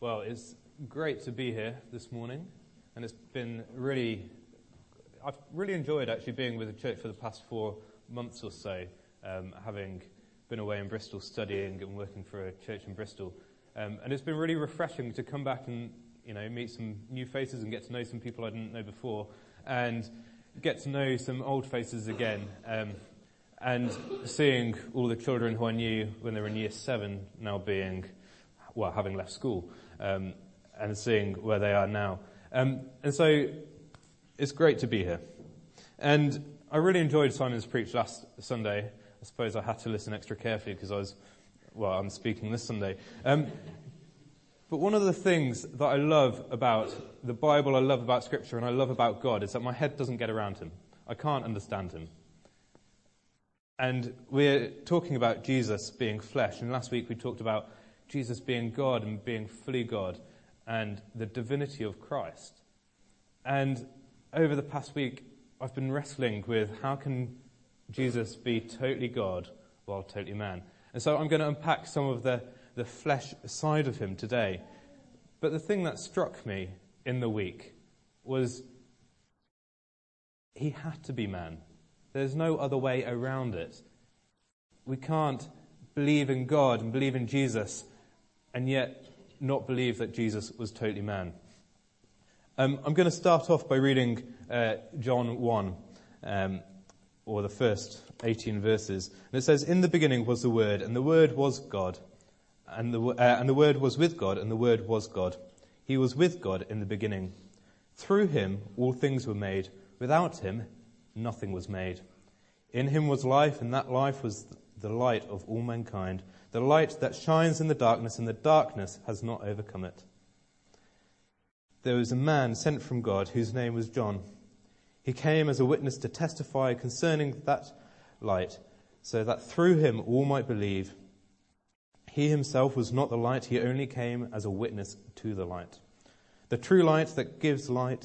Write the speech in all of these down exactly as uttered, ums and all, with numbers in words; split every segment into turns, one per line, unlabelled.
Well, it's great to be here this morning, and it's been really, I've really enjoyed actually being with the church for the past four months or so, um, having been away in Bristol studying and working for a church in Bristol. Um, and it's been really refreshing to come back and, you know, meet some new faces and get to know some people I didn't know before, and get to know some old faces again. Um, and seeing all the children who I knew when they were in year seven now being, well, having left school, um, and seeing where they are now. Um, and so it's great to be here. And I really enjoyed Simon's preach last Sunday. I suppose I had to listen extra carefully because I was, well, I'm speaking this Sunday. Um, but one of the things that I love about the Bible, I love about Scripture, and I love about God is that my head doesn't get around him. I can't understand him. And we're talking about Jesus being flesh. And last week we talked about Jesus being God and being fully God and the divinity of Christ. And over the past week, I've been wrestling with how can Jesus be totally God while totally man. And so I'm going to unpack some of the, the flesh side of him today. But the thing that struck me in the week was he had to be man. There's no other way around it. We can't believe in God and believe in Jesus and yet not believe that Jesus was totally man. Um, I'm going to start off by reading uh, John one, um, or the first eighteen verses. And it says, "In the beginning was the Word, and the Word was God, and the, uh, and the Word was with God, and the Word was God. He was with God in the beginning. Through him all things were made. Without him nothing was made. In him was life, and that life was the light of all mankind. The light that shines in the darkness, and the darkness has not overcome it. There was a man sent from God whose name was John. He came as a witness to testify concerning that light, so that through him all might believe. He himself was not the light, he only came as a witness to the light. The true light that gives light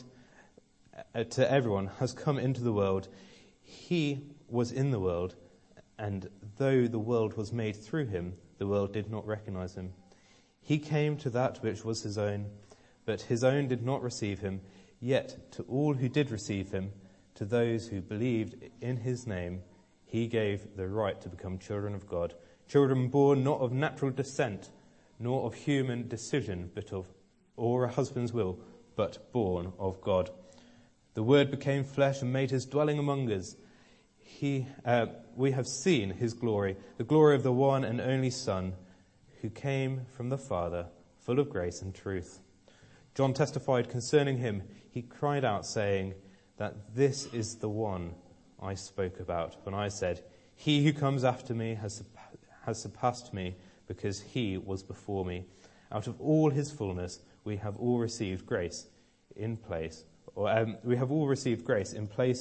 to everyone has come into the world. He was in the world, and though the world was made through him, the world did not recognize him. He came to that which was his own, but his own did not receive him. Yet to all who did receive him, to those who believed in his name, he gave the right to become children of God, children born not of natural descent, nor of human decision, but of or a husband's will, but born of God. The Word became flesh and made his dwelling among us. He, uh, we have seen his glory, the glory of the one and only Son, who came from the Father, full of grace and truth. John testified concerning him. He cried out, saying that this is the one I spoke about when I said, he who comes after me has, has surpassed me, because he was before me. Out of all his fullness we have all received grace in place, or um, we have all received grace in place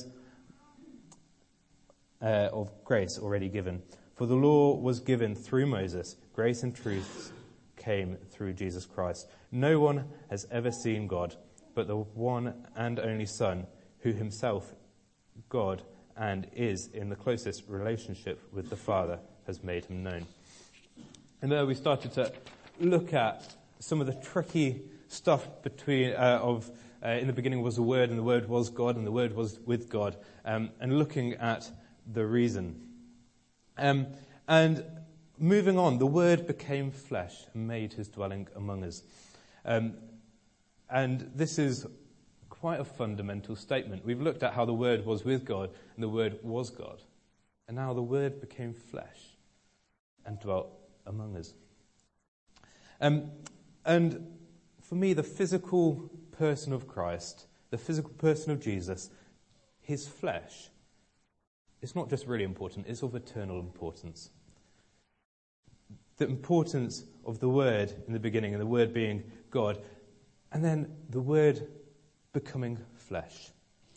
uh, of grace already given. For the law was given through Moses, grace and truth came through Jesus Christ. No one has ever seen God, but the one and only Son, who himself God and is in the closest relationship with the Father, has made him known. And there we started to look at some of the tricky stuff between uh, of uh, in the beginning was the Word, and the Word was God, and the Word was with God, um, and looking at the reason. Um, and moving on, the Word became flesh and made his dwelling among us. Um, and this is quite a fundamental statement. We've looked at how the Word was with God and the Word was God. And now the Word became flesh and dwelt among us. Um, and for me, the physical person of Christ, the physical person of Jesus, his flesh, it's not just really important, it's of eternal importance. The importance of the Word in the beginning, and the Word being God, and then the Word becoming flesh.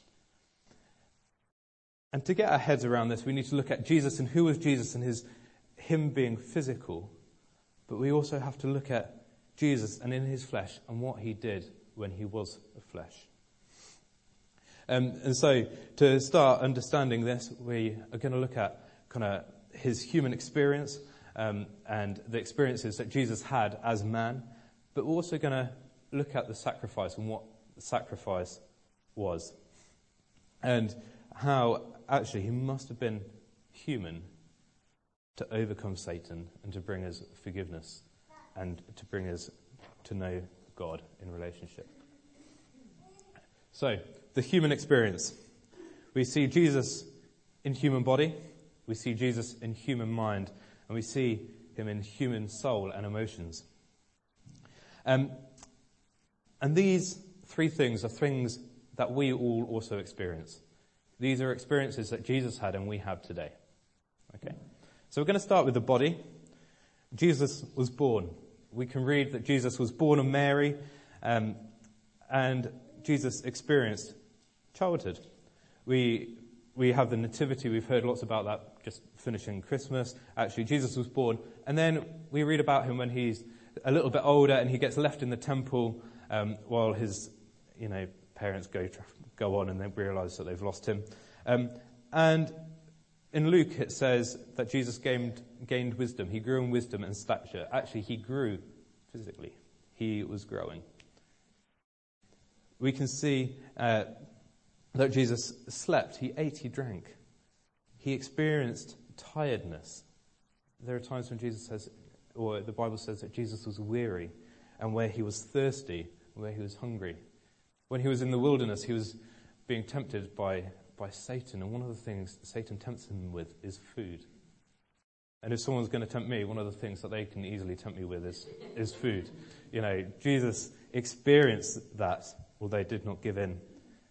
And to get our heads around this, we need to look at Jesus and who was Jesus and his him being physical, but we also have to look at Jesus and in his flesh and what he did when he was a flesh. Um, and so to start understanding this, we are going to look at kind of his human experience um, and the experiences that Jesus had as man, but we're also going to look at the sacrifice and what the sacrifice was. And how, actually, he must have been human to overcome Satan and to bring us forgiveness and to bring us to know God in relationship. So, the human experience. We see Jesus in human body, we see Jesus in human mind, and we see him in human soul and emotions. Um, and these three things are things that we all also experience. These are experiences that Jesus had and we have today. Okay? So we're going to start with the body. Jesus was born. We can read that Jesus was born of Mary, um, and Jesus experienced childhood. We we have the nativity. We've heard lots about that just finishing Christmas. Actually, Jesus was born. And then we read about him when he's a little bit older and he gets left in the temple um, while his, you know, parents go go on and they realise that they've lost him. Um, and in Luke it says that Jesus gained, gained wisdom. He grew in wisdom and stature. Actually, he grew physically. He was growing. We can see uh, that Jesus slept. He ate, he drank. He experienced tiredness. There are times when Jesus says, or the Bible says that Jesus was weary, and where he was thirsty, where he was hungry. When he was in the wilderness, he was being tempted by, by Satan, and one of the things Satan tempts him with is food. And if someone's going to tempt me, one of the things that they can easily tempt me with is, is food. You know, Jesus experienced that, although did not give in.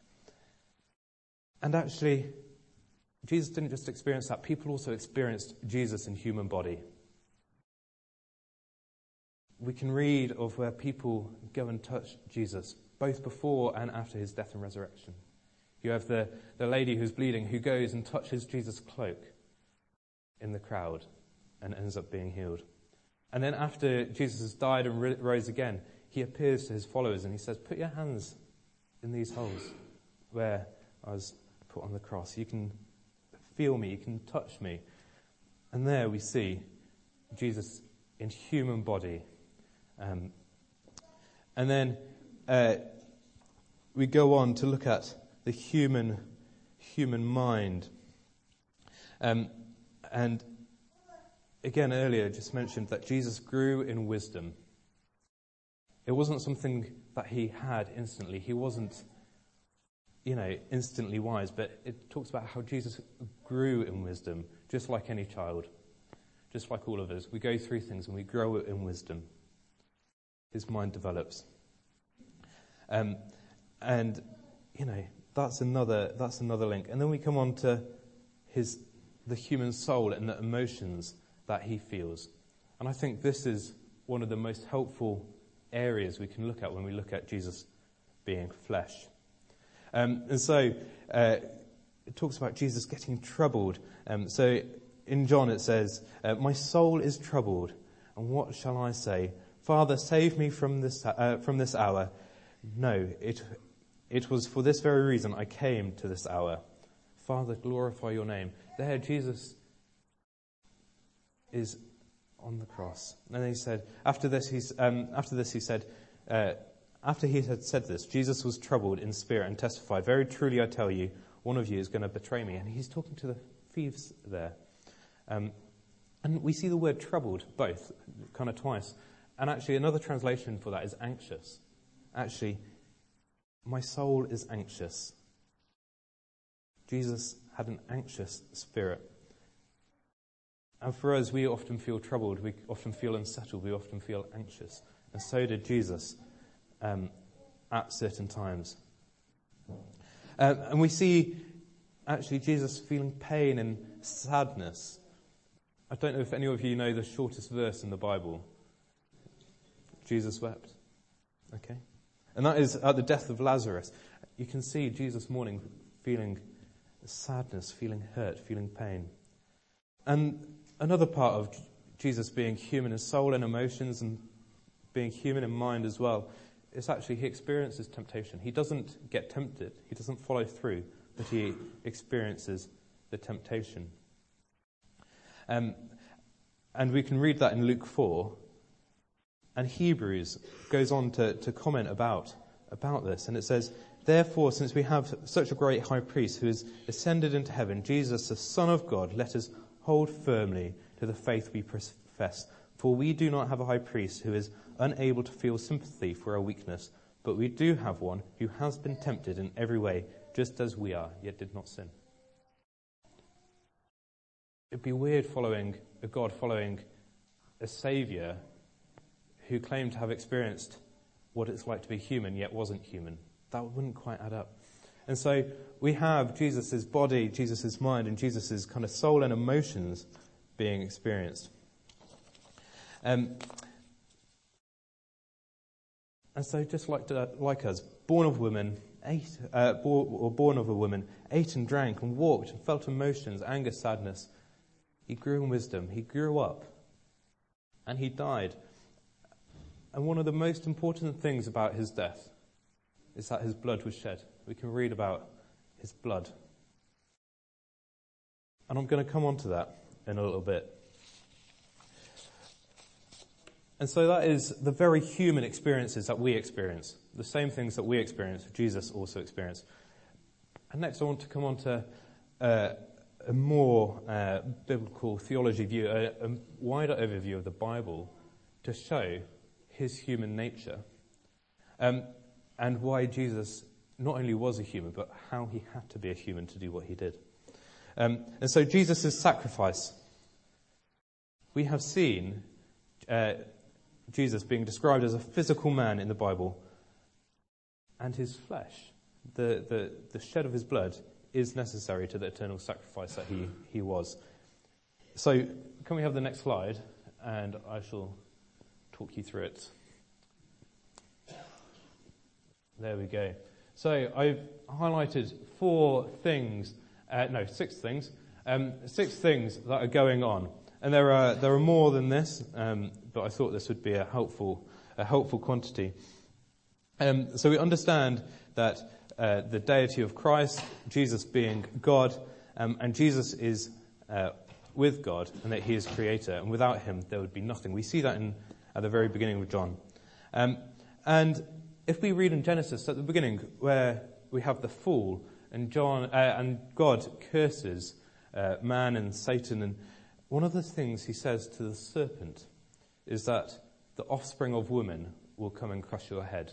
And actually, Jesus didn't just experience that. People also experienced Jesus in human body. We can read of where people go and touch Jesus, both before and after his death and resurrection. You have the, the lady who's bleeding who goes and touches Jesus' cloak in the crowd and ends up being healed. And then after Jesus has died and ri- rose again, he appears to his followers and he says, put your hands in these holes where I was put on the cross. You can feel me, you can touch me. And there we see Jesus in human body. Um, and then uh, we go on to look at the human human mind. Um, and again, earlier, just mentioned that Jesus grew in wisdom. It wasn't something that he had instantly. He wasn't, you know, instantly wise, but it talks about how Jesus grew in wisdom, just like any child, just like all of us. We go through things and we grow in wisdom. His mind develops. Um, and, you know, that's another that's another link. And then we come on to his the human soul and the emotions that he feels. And I think this is one of the most helpful areas we can look at when we look at Jesus being flesh. Um, and so uh, it talks about Jesus getting troubled. Um, so in John it says, uh, my soul is troubled, and what shall I say? Father, save me from this uh, from this hour. No, it it was for this very reason I came to this hour. Father, glorify your name. There Jesus is on the cross. And then he said, after this, he's, um, after this he said, uh, after he had said this, Jesus was troubled in spirit and testified, very truly I tell you, one of you is going to betray me. And he's talking to the thieves there. Um, and we see the word troubled, both, kind of twice. And actually another translation for that is anxious. Actually, my soul is anxious. Jesus had an anxious spirit. And for us, we often feel troubled, we often feel unsettled, we often feel anxious. And so did Jesus um, at certain times. Um, and we see, actually, Jesus feeling pain and sadness. I don't know if any of you know the shortest verse in the Bible. Jesus wept. Okay? And that is at the death of Lazarus. You can see Jesus mourning, feeling sadness, feeling hurt, feeling pain. And another part of Jesus being human in soul and emotions and being human in mind as well is actually he experiences temptation. He doesn't get tempted. He doesn't follow through, but he experiences the temptation. Um, and we can read that in Luke four. And Hebrews goes on to, to comment about, about this. And it says, therefore, since we have such a great high priest who has ascended into heaven, Jesus, the Son of God, let us hold firmly to the faith we profess. For we do not have a high priest who is unable to feel sympathy for our weakness, but we do have one who has been tempted in every way, just as we are, yet did not sin. It'd be weird following a God, following a Saviour who claimed to have experienced what it's like to be human, yet wasn't human. That wouldn't quite add up. And so we have Jesus' body, Jesus' mind, and Jesus' kind of soul and emotions being experienced. Um, and so just like to, like us, born of woman, ate, uh, born, or born of a woman, ate and drank and walked and felt emotions, anger, sadness. He grew in wisdom. He grew up. And he died. And one of the most important things about his death is that his blood was shed. We can read about his blood. And I'm going to come on to that in a little bit. And so that is the very human experiences that we experience. The same things that we experience, Jesus also experienced. And next I want to come on to uh, a more uh, biblical theology view, a, a wider overview of the Bible to show his human nature, um, and why Jesus not only was a human, but how he had to be a human to do what he did. Um, and so Jesus' sacrifice. We have seen uh, Jesus being described as a physical man in the Bible, and his flesh, the, the, the shed of his blood, is necessary to the eternal sacrifice that he, he was. So can we have the next slide, and I shall talk you through it. There we go. So I've highlighted four things, uh, no, six things, um, six things that are going on, and there are there are more than this, um, but I thought this would be a helpful a helpful quantity. Um, so we understand that uh, the deity of Christ, Jesus being God, um, and Jesus is uh, with God, and that he is creator, and without him there would be nothing. We see that in at the very beginning of John. Um, and if we read in Genesis at the beginning, where we have the fall, and John uh, and God curses uh, man and Satan, and one of the things he says to the serpent is that the offspring of women will come and crush your head.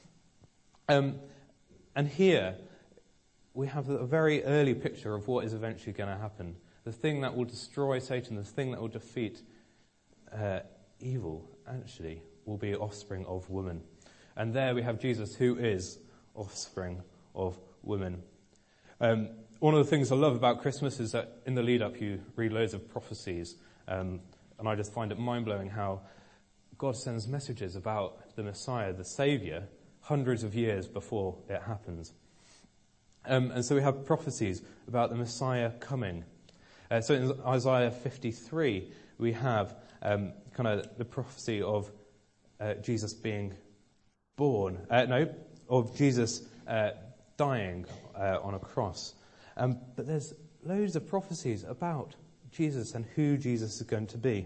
Um, and here we have a very early picture of what is eventually going to happen. The thing that will destroy Satan, the thing that will defeat uh, evil, actually, will be offspring of women. And there we have Jesus, who is offspring of women. Um, one of the things I love about Christmas is that in the lead-up you read loads of prophecies, um, and I just find it mind-blowing how God sends messages about the Messiah, the Saviour, hundreds of years before it happens. Um, and so we have prophecies about the Messiah coming. Uh, so in Isaiah fifty-three, we have um, kind of the prophecy of uh, Jesus being born, uh, no, of Jesus uh, dying uh, on a cross. Um, but there's loads of prophecies about Jesus and who Jesus is going to be.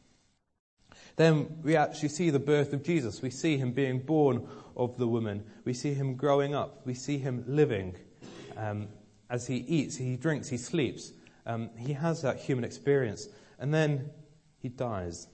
Then we actually see the birth of Jesus. We see him being born of the woman. We see him growing up. We see him living um, as he eats, he drinks, he sleeps. Um, he has that human experience. And then he dies.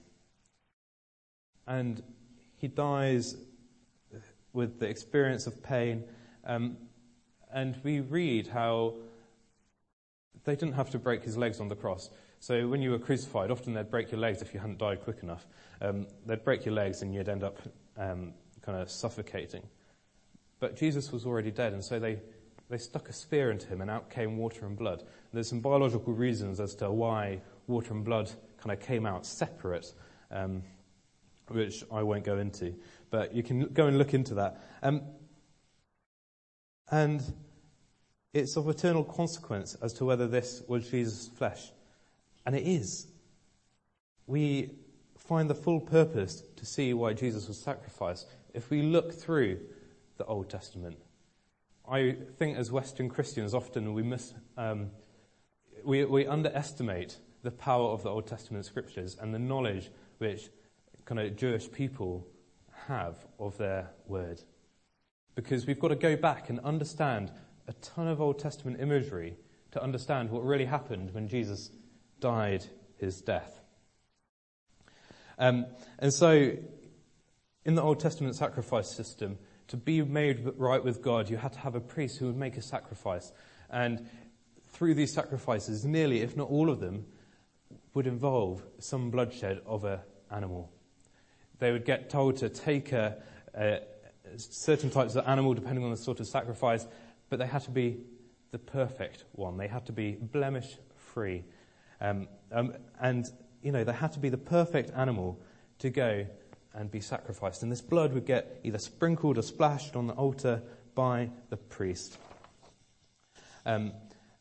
And he dies with the experience of pain. Um, and we read how they didn't have to break his legs on the cross. So when you were crucified, often they'd break your legs if you hadn't died quick enough. Um, they'd break your legs and you'd end up um, kind of suffocating. But Jesus was already dead, and so they, they stuck a spear into him, and out came water and blood. And there's some biological reasons as to why water and blood kind of came out separate, um, which I won't go into. But you can go and look into that. Um, and it's of eternal consequence as to whether this was Jesus' flesh. And it is. We find the full purpose to see why Jesus was sacrificed if we look through the Old Testament. I think as Western Christians often we miss, um, we, we underestimate the power of the Old Testament scriptures and the knowledge which kind of Jewish people have of their word. Because we've got to go back and understand a ton of Old Testament imagery to understand what really happened when Jesus died his death. Um, and so, in the Old Testament sacrifice system, to be made right with God, you had to have a priest who would make a sacrifice. And through these sacrifices, nearly, if not all of them, would involve some bloodshed of an animal. They would get told to take a, a, certain types of animal, depending on the sort of sacrifice, but they had to be the perfect one. They had to be blemish-free. Um, um, and, you know, they had to be the perfect animal to go and be sacrificed. And this blood would get either sprinkled or splashed on the altar by the priest. Um,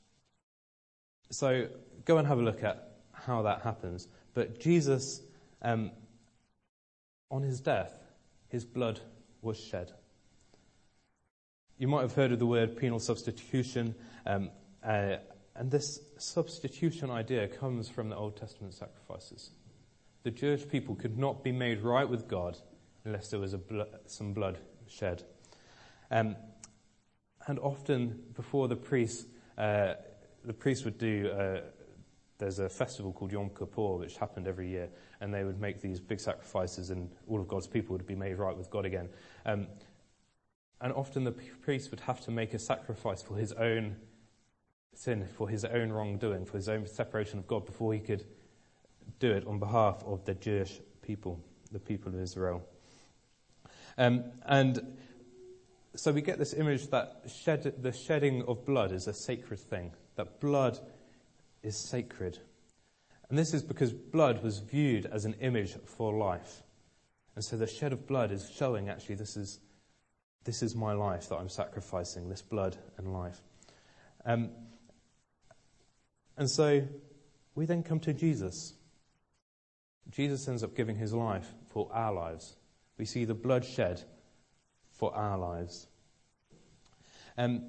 so go and have a look at how that happens. But Jesus, um, on his death, his blood was shed. You might have heard of the word penal substitution, um, uh, and this substitution idea comes from the Old Testament sacrifices. The Jewish people could not be made right with God unless there was a blo- some blood shed. Um, and often before the priest, uh, the priest would do, uh, there's a festival called Yom Kippur, which happened every year, and they would make these big sacrifices, and all of God's people would be made right with God again. Um, and often the priest would have to make a sacrifice for his own sin, for his own wrongdoing, for his own separation of God, before he could do it on behalf of the Jewish people, the people of Israel. Um, and so we get this image that shed, the shedding of blood is a sacred thing, that blood is sacred. And this is because blood was viewed as an image for life. And so the shed of blood is showing, actually, this is this is my life that I'm sacrificing, this blood and life. Um, and so we then come to Jesus. Jesus ends up giving his life for our lives. We see the blood shed for our lives. Um,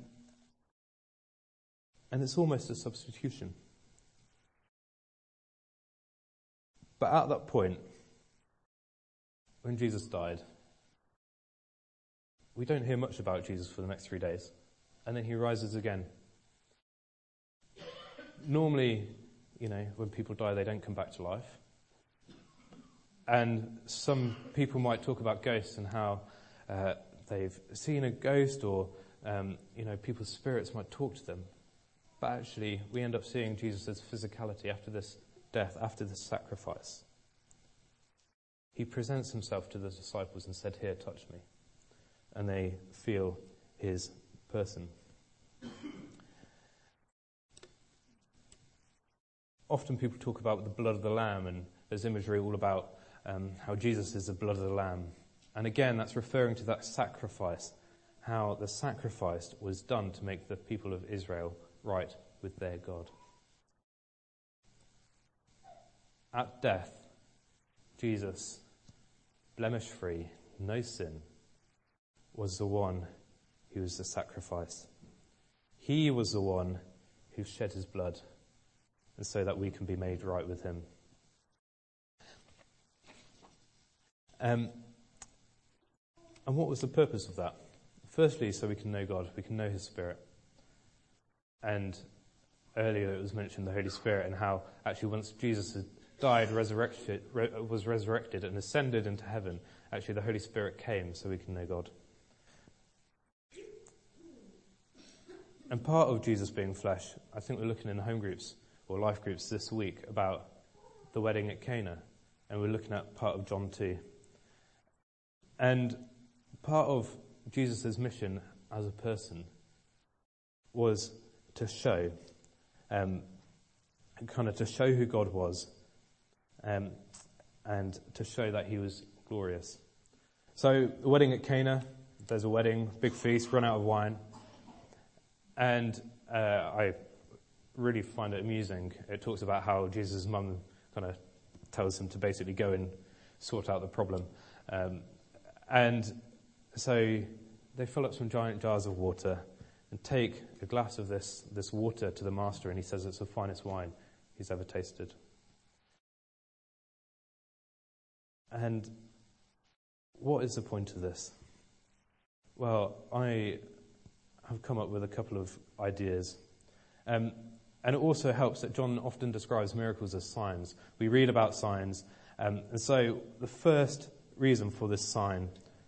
and it's almost a substitution. But at that point, when Jesus died, we don't hear much about Jesus for the next three days. And then he rises again. Normally, you know, when people die, they don't come back to life. And some people might talk about ghosts and how uh, they've seen a ghost, or, um, you know, people's spirits might talk to them. But actually, we end up seeing Jesus' physicality after this death, after this sacrifice. He presents himself to the disciples and said, "Here, touch me." And they feel his person. Often people talk about the blood of the Lamb, and there's imagery all about um, how Jesus is the blood of the Lamb. And again, that's referring to that sacrifice, how the sacrifice was done to make the people of Israel right with their God. At death, Jesus, blemish-free, no sin, was the one who was the sacrifice. He was the one who shed his blood, and so that we can be made right with him. Um, and what was the purpose of that? Firstly, so we can know God, we can know his Spirit. And earlier it was mentioned the Holy Spirit, and how actually once Jesus had died, resurrected, re- was resurrected and ascended into heaven, actually the Holy Spirit came so we can know God. And part of Jesus being flesh, I think we're looking in home groups or life groups this week about the wedding at Cana, and we're looking at part of John two. And part of Jesus' mission as a person was to show, um, kind of to show who God was, um, and to show that he was glorious. So the wedding at Cana, there's a wedding, big feast, run out of wine. And uh, I really find it amusing. It talks about how Jesus' mum kind of tells him to basically go and sort out the problem. Um, and so they fill up some giant jars of water and take a glass of this, this water to the master, and he says it's the finest wine he's ever tasted. And what is the point of this? Well, I have come up with a couple of ideas. Um, and it also helps that John often describes miracles as signs. We read about signs. Um, and so the first reason for this sign,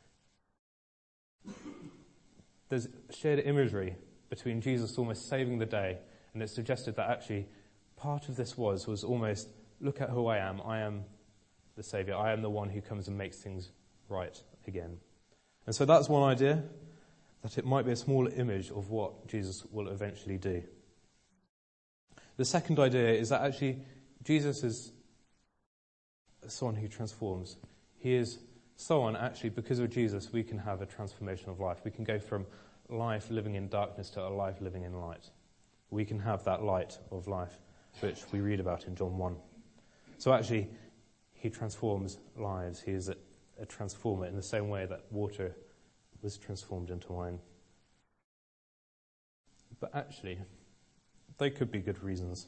there's shared imagery between Jesus almost saving the day, and it's suggested that actually part of this was, was almost, look at who I am. I am the Saviour. I am the one who comes and makes things right again. And so that's one idea, that it might be a small image of what Jesus will eventually do. The second idea is that actually Jesus is someone who transforms. He is someone, actually, because of Jesus, we can have a transformation of life. We can go from life living in darkness to a life living in light. We can have that light of life, which we read about in John one. So actually, he transforms lives. He is a, a transformer in the same way that water was transformed into wine. But actually, they could be good reasons.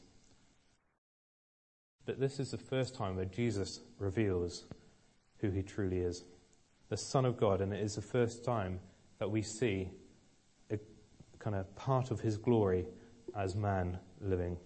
But this is the first time where Jesus reveals who he truly is, the Son of God, and it is the first time that we see a kind of part of his glory as man living.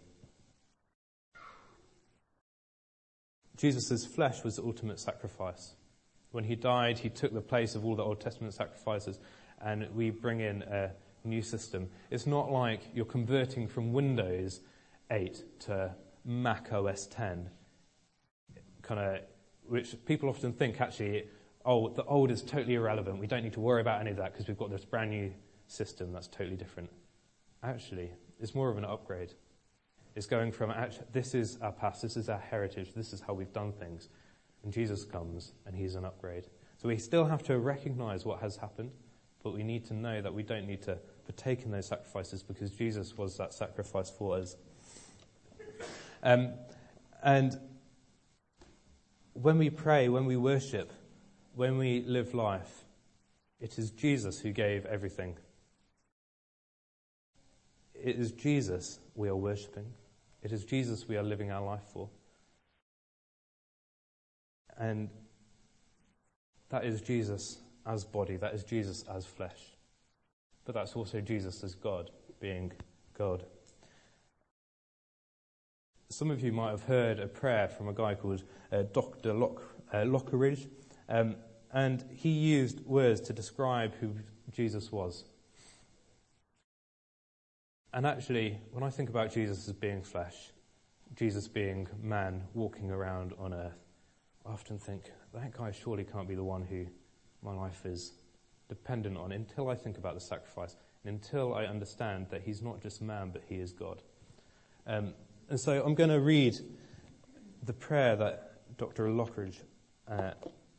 Jesus' flesh was the ultimate sacrifice. When he died, he took the place of all the Old Testament sacrifices, and we bring in a new system. It's not like you're converting from Windows eight to Mac O S ten, kind of, which people often think actually, oh, the old is totally irrelevant. We don't need to worry about any of that because we've got this brand new system that's totally different. Actually, it's more of an upgrade. It's going from, actually, this is our past, this is our heritage, this is how we've done things. And Jesus comes and he's an upgrade. So we still have to recognize what has happened, but we need to know that we don't need to partake in those sacrifices because Jesus was that sacrifice for us. Um, and when we pray, when we worship, when we live life, it is Jesus who gave everything. It is Jesus we are worshipping. It is Jesus we are living our life for. And that is Jesus as body, that is Jesus as flesh. But that's also Jesus as God, being God. Some of you might have heard a prayer from a guy called uh, Doctor Lock, uh, Lockeridge, um, and he used words to describe who Jesus was. And actually, when I think about Jesus as being flesh, Jesus being man walking around on earth, I often think, that guy surely can't be the one who my life is dependent on until I think about the sacrifice, and until I understand that he's not just man, but he is God. Um, and so I'm going to read the prayer that Doctor Lockridge uh,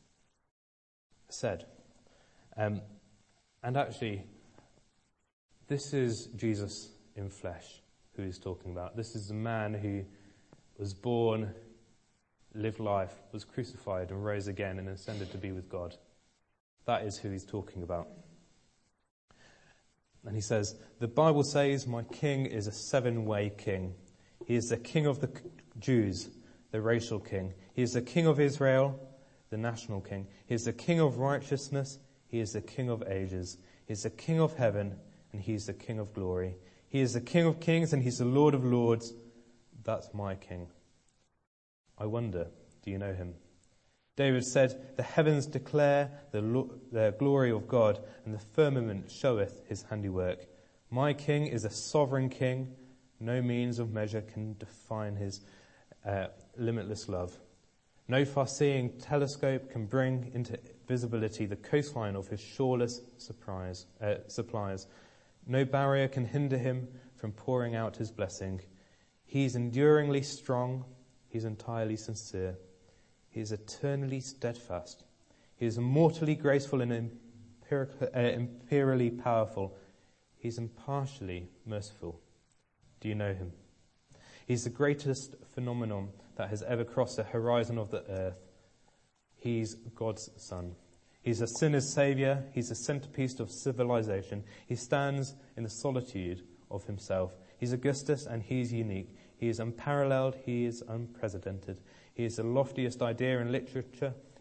said. Um, and actually, this is Jesus in flesh who he's talking about. This is the man who was born, lived life, was crucified and rose again and ascended to be with God. That is who he's talking about. And he says, the Bible says, my king is a seven-way king. He is the king of the Jews, the racial king. He is the king of Israel, the national king. He is the king of righteousness. He is the king of ages. He is the king of heaven, and he is the king of glory. He is the king of kings, and he's the Lord of lords. That's my king. I wonder, do you know him? David said, the heavens declare the, lo- the glory of God, and the firmament showeth his handiwork. My king is a sovereign king. No means of measure can define his uh, limitless love. No far-seeing telescope can bring into visibility the coastline of his shoreless surprise, uh, supplies. No barrier can hinder him from pouring out his blessing. He's enduringly strong. He's entirely sincere. He is eternally steadfast. He is immortally graceful and empiric- uh, imperially powerful. He's impartially merciful. Do you know him? He's the greatest phenomenon that has ever crossed the horizon of the earth. He's God's son. He's a sinner's saviour. He's the centerpiece of civilization. He stands in the solitude of himself. He's Augustus and he's unique. He is unparalleled. He is unprecedented. He is the loftiest idea in literature.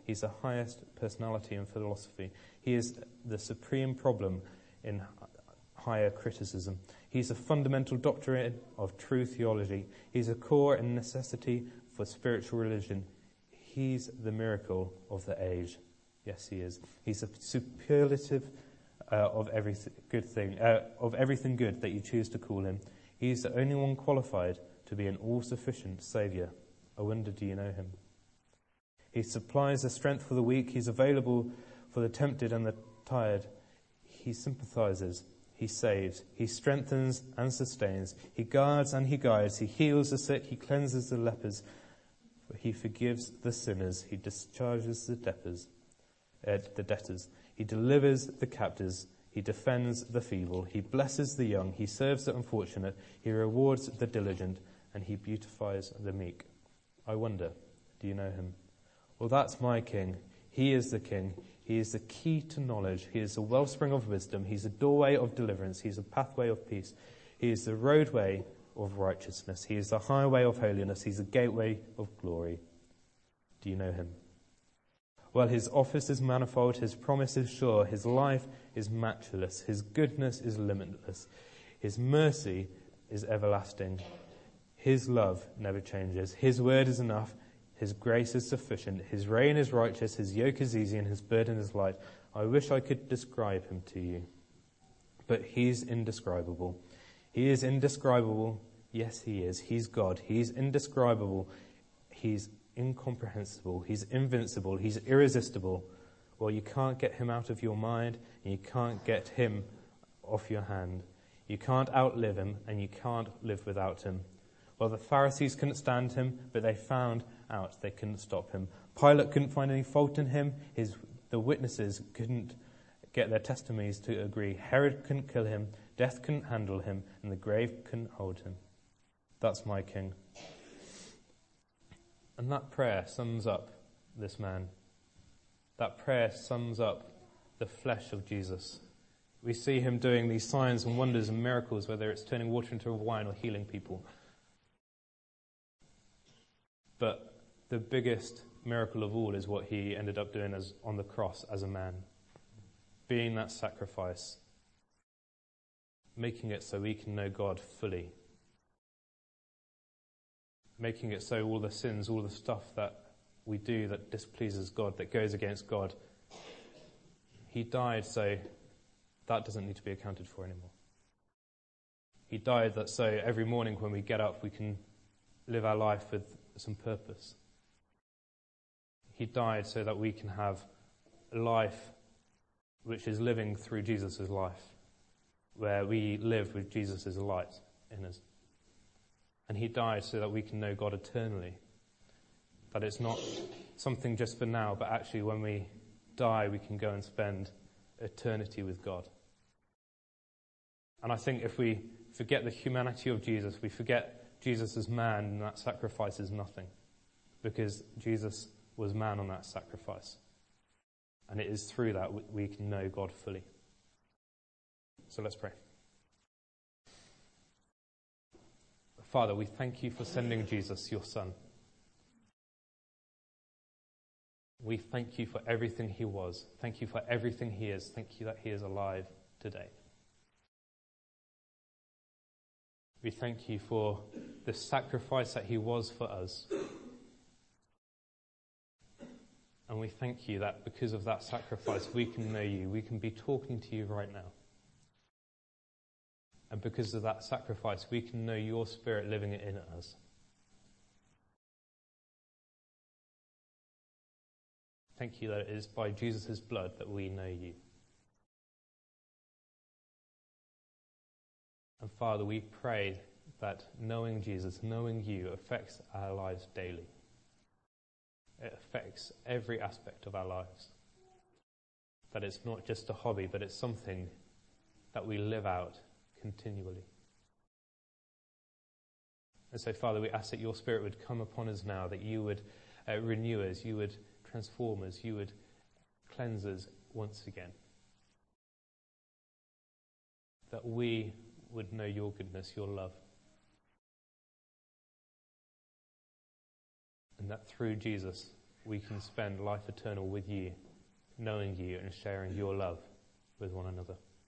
He's the highest personality in philosophy. He is the supreme problem in higher criticism. He's a fundamental doctrine of true theology. He's a core and necessity for spiritual religion. He's the miracle of the age. Yes, he is. He's a superlative uh, of every good thing, uh, of everything good that you choose to call him. He's the only one qualified to be an all-sufficient Saviour. I wonder, do you know him? He supplies the strength for the weak. He's available for the tempted and the tired. He sympathizes. He saves. He strengthens and sustains. He guards and he guides. He heals the sick. He cleanses the lepers. He forgives the sinners. He discharges the debtors. Uh, the debtors. He delivers the captives. He defends the feeble. He blesses the young. He serves the unfortunate. He rewards the diligent. And he beautifies the meek. I wonder, do you know him? Well, that's my King. He is the King. He is the key to knowledge. He is the wellspring of wisdom. He's a doorway of deliverance. He's a pathway of peace. He is the roadway of righteousness. He is the highway of holiness. He's a gateway of glory. Do you know him? Well, his office is manifold. His promise is sure. His life is matchless. His goodness is limitless. His mercy is everlasting. His love never changes. His word is enough. His grace is sufficient. His reign is righteous. His yoke is easy and his burden is light. I wish I could describe him to you. But he's indescribable. He is indescribable. Yes, he is. He's God. He's indescribable. He's incomprehensible. He's invincible. He's irresistible. Well, you can't get him out of your mind and you can't get him off your hand. You can't outlive him and you can't live without him. Well, the Pharisees couldn't stand him, but they found out they couldn't stop him. Pilate couldn't find any fault in him. His, the witnesses couldn't get their testimonies to agree. Herod couldn't kill him. Death couldn't handle him. And the grave couldn't hold him. That's my King. And that prayer sums up this man. That prayer sums up the flesh of Jesus. We see him doing these signs and wonders and miracles, whether it's turning water into wine or healing people. But the biggest miracle of all is what he ended up doing as on the cross as a man. Being that sacrifice. Making it so we can know God fully. Making it so all the sins, all the stuff that we do that displeases God, that goes against God, he died so that doesn't need to be accounted for anymore. He died that so every morning when we get up we can live our life with some purpose. He died so that we can have a life which is living through Jesus' life, where we live with Jesus as a light in us. And he died so that we can know God eternally. That it's not something just for now, but actually when we die, we can go and spend eternity with God. And I think if we forget the humanity of Jesus, we forget Jesus as man, and that sacrifice is nothing. Because Jesus was man on that sacrifice. And it is through that we can know God fully. So let's pray. Father, we thank you for sending Jesus, your Son. We thank you for everything he was. Thank you for everything he is. Thank you that he is alive today. We thank you for the sacrifice that he was for us. And we thank you that because of that sacrifice, we can know you. We can be talking to you right now. And because of that sacrifice, we can know your Spirit living in us. Thank you that it is by Jesus' blood that we know you. And Father, we pray that knowing Jesus, knowing you, affects our lives daily. It affects every aspect of our lives. That it's not just a hobby, but it's something that we live out continually. And so, Father, we ask that your Spirit would come upon us now, that you would uh, renew us, you would transform us, you would cleanse us once again. That we would know your goodness, your love. And that through Jesus, we can spend life eternal with you, knowing you and sharing your love with one another.